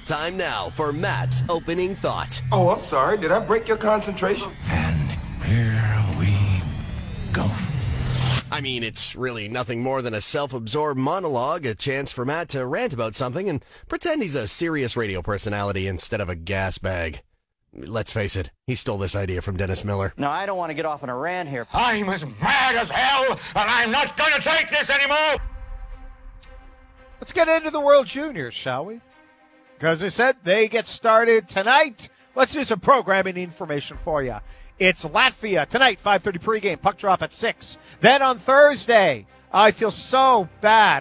Time now for Matt's opening thought. Oh, I'm sorry. Did I break your concentration? And here we go. I mean, it's really nothing more than a self-absorbed monologue, a chance for Matt to rant about something and pretend he's a serious radio personality instead of a gas bag. Let's face it, he stole this idea from Dennis Miller. No, I don't want to get off on a rant here. I'm as mad as hell, and I'm not going to take this anymore! Let's get into the World Juniors, shall we? Because I said they get started tonight. Let's do some programming information for you. It's Latvia tonight, 5:30 pregame, puck drop at 6. Then on Thursday, I feel so bad.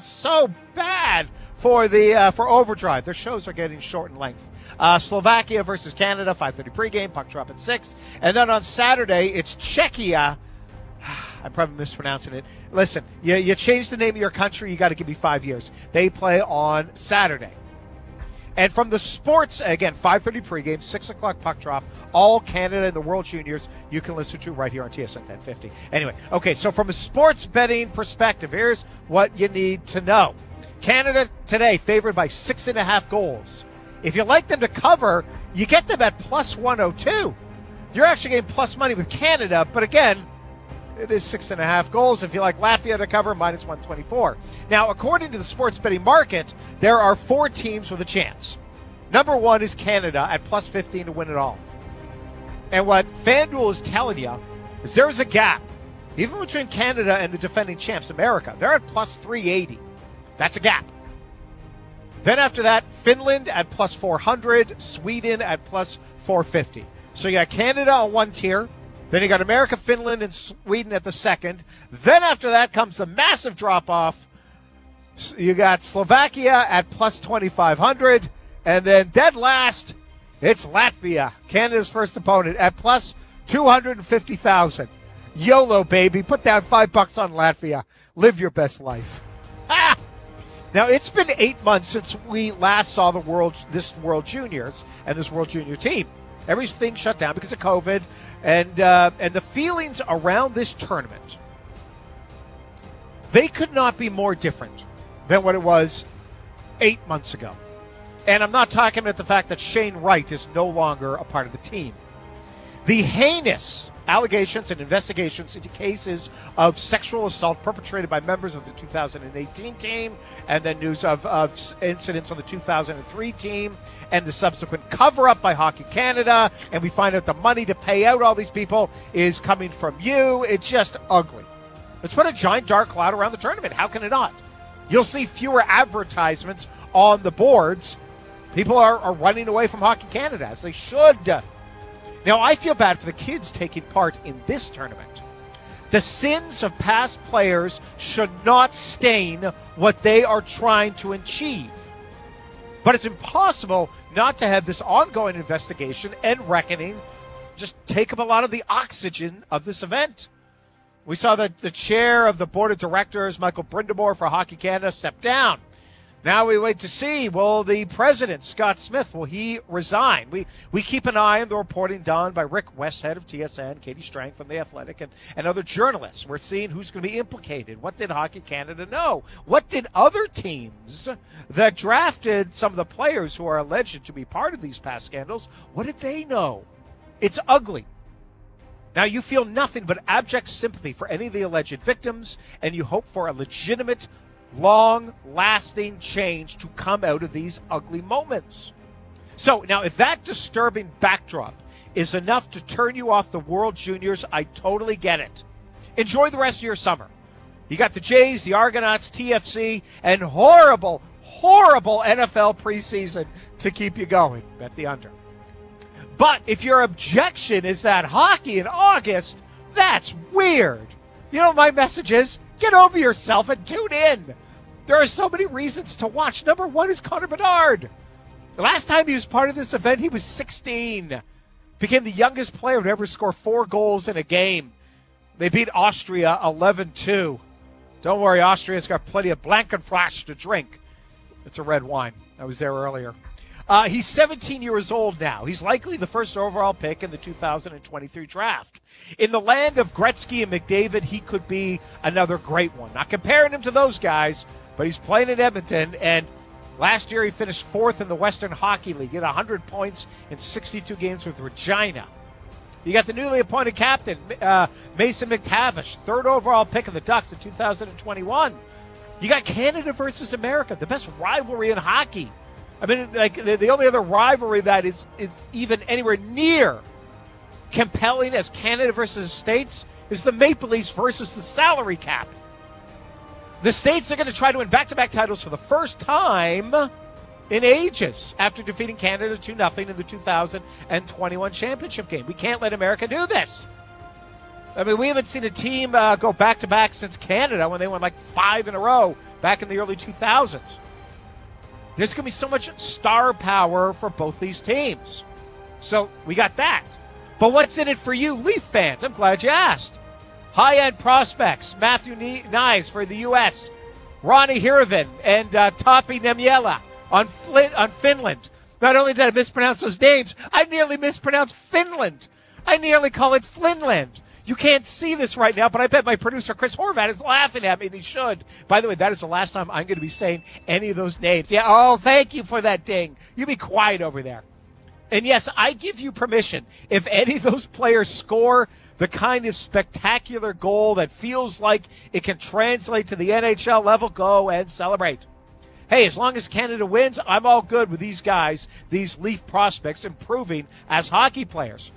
For Overdrive. Their shows are getting short in length. Slovakia versus Canada, 5:30 pregame, puck drop at 6. And then on Saturday, it's Czechia. I'm probably mispronouncing it. Listen, you change the name of your country, you got to give me 5 years. They play on Saturday. And from the sports, again, 5:30 pregame, 6 o'clock puck drop, all Canada and the World Juniors you can listen to right here on TSN 1050. Anyway, okay, so from a sports betting perspective, here's what you need to know. Canada today favored by 6.5 goals. If you like them to cover, you get them at plus 102. You're actually getting plus money with Canada, but again, it is 6.5 goals. If you like Latvia to cover, minus 124. Now, according to the sports betting market, there are 4 teams with a chance. Number 1 is Canada at plus 15 to win it all. And what FanDuel is telling you is there's a gap. Even between Canada and the defending champs, America, they're at plus 380. That's a gap. Then after that, Finland at plus 400, Sweden at plus 450. So you got Canada on one tier. Then you got America, Finland, and Sweden at the second. Then after that comes the massive drop-off. You got Slovakia at plus 2,500. And then dead last, it's Latvia, Canada's first opponent, at plus 250,000. YOLO, baby. Put down $5 on Latvia. Live your best life. Ah! Now, it's been 8 months since we last saw this World Juniors and this World Junior team. Everything shut down because of COVID. And the feelings around this tournament, they could not be more different than what it was 8 months ago. And I'm not talking about the fact that Shane Wright is no longer a part of the team. The heinous allegations and investigations into cases of sexual assault perpetrated by members of the 2018 team, and then news of incidents on the 2003 team, and the subsequent cover-up by Hockey Canada, and we find out the money to pay out all these people is coming from you. It's just ugly. Let's put a giant dark cloud around the tournament. How can it not? You'll see fewer advertisements on the boards. People are running away from Hockey Canada, as they should. Now, I feel bad for the kids taking part in this tournament. The sins of past players should not stain what they are trying to achieve. But it's impossible not to have this ongoing investigation and reckoning just take up a lot of the oxygen of this event. We saw the chair of the board of directors, Michael Brindamore for Hockey Canada, step down. Now we wait to see, will the president, Scott Smith, will he resign? We keep an eye on the reporting done by Rick Westhead of TSN, Katie Strang from The Athletic, and other journalists. We're seeing who's going to be implicated. What did Hockey Canada know? What did other teams that drafted some of the players who are alleged to be part of these past scandals, what did they know? It's ugly. Now, you feel nothing but abject sympathy for any of the alleged victims, and you hope for a legitimate, long-lasting change to come out of these ugly moments. So, now, if that disturbing backdrop is enough to turn you off the World Juniors, I totally get it. Enjoy the rest of your summer. You got the Jays, the Argonauts, TFC, and horrible NFL preseason to keep you going. Bet the under. But if your objection is that hockey in August, that's weird. You know what my message is? Get over yourself and tune in. There are so many reasons to watch. Number 1 is Connor Bedard. The last time he was part of this event, he was 16. Became the youngest player to ever score 4 goals in a game. They beat Austria 11-2. Don't worry, Austria's got plenty of Blankenflash to drink. It's a red wine. I was there earlier. He's 17 years old now. He's likely the first overall pick in the 2023 draft. In the land of Gretzky and McDavid, he could be another great one. Not comparing him to those guys, but he's playing in Edmonton, and Last year, he finished 4th in the Western Hockey League. He had 100 points in 62 games with Regina. You got the newly appointed captain, Mason McTavish, 3rd overall pick of the Ducks in 2021. You got Canada versus America, the best rivalry in hockey. I mean, like the only other rivalry that is even anywhere near compelling as Canada versus the States is the Maple Leafs versus the salary cap. The States are going to try to win back-to-back titles for the first time in ages after defeating Canada 2-0 in the 2021 championship game. We can't let America do this. I mean, we haven't seen a team go back-to-back since Canada when they won like 5 in a row back in the early 2000s. There's going to be so much star power for both these teams. So we got that. But what's in it for you, Leaf fans? I'm glad you asked. High-end prospects, Matthew Nyes for the U.S., Ronnie Hirven, and Tapi Niemela on Finland. Not only did I mispronounce those names, I nearly mispronounced Finland. I nearly call it Flinland. You can't see this right now, but I bet my producer, Chris Horvat, is laughing at me, and he should. By the way, that is the last time I'm going to be saying any of those names. Yeah, oh, thank you for that ding. You be quiet over there. And yes, I give you permission. If any of those players score the kind of spectacular goal that feels like it can translate to the NHL level, go and celebrate. Hey, as long as Canada wins, I'm all good with these guys, these Leaf prospects, improving as hockey players.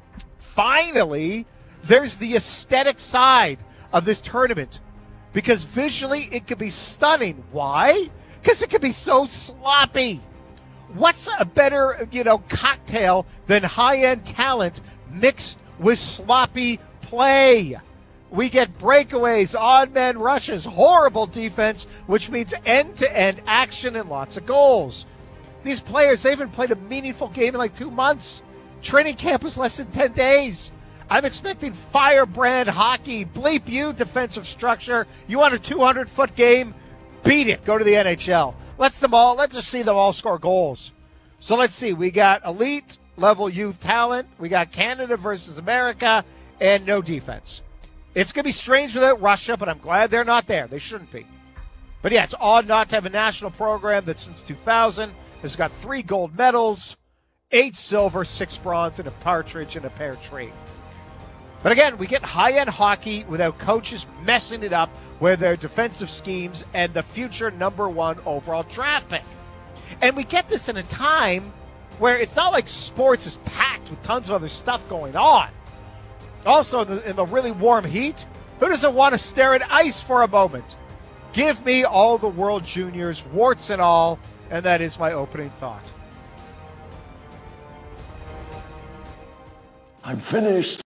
Finally, there's the aesthetic side of this tournament, because visually it could be stunning. Why? Because it could be so sloppy. What's a better, cocktail than high-end talent mixed with sloppy play? We get breakaways, odd man rushes, horrible defense, which means end-to-end action and lots of goals. These players, they haven't played a meaningful game in like 2 months. Training camp was less than 10 days. I'm expecting firebrand hockey. Bleep you, defensive structure. You want a 200-foot game? Beat it. Go to the NHL. Let's just see them all score goals. So let's see. We got elite level youth talent. We got Canada versus America, and no defense. It's going to be strange without Russia, but I'm glad they're not there. They shouldn't be. But yeah, it's odd not to have a national program that since 2000 has got 3 gold medals, 8 silver, 6 bronze, and a partridge and a pear tree. But again, we get high-end hockey without coaches messing it up with their defensive schemes and the future #1 overall draft pick. And we get this in a time where it's not like sports is packed with tons of other stuff going on. Also, in the really warm heat, who doesn't want to stare at ice for a moment? Give me all the World Juniors, warts and all, and that is my opening thought. I'm finished.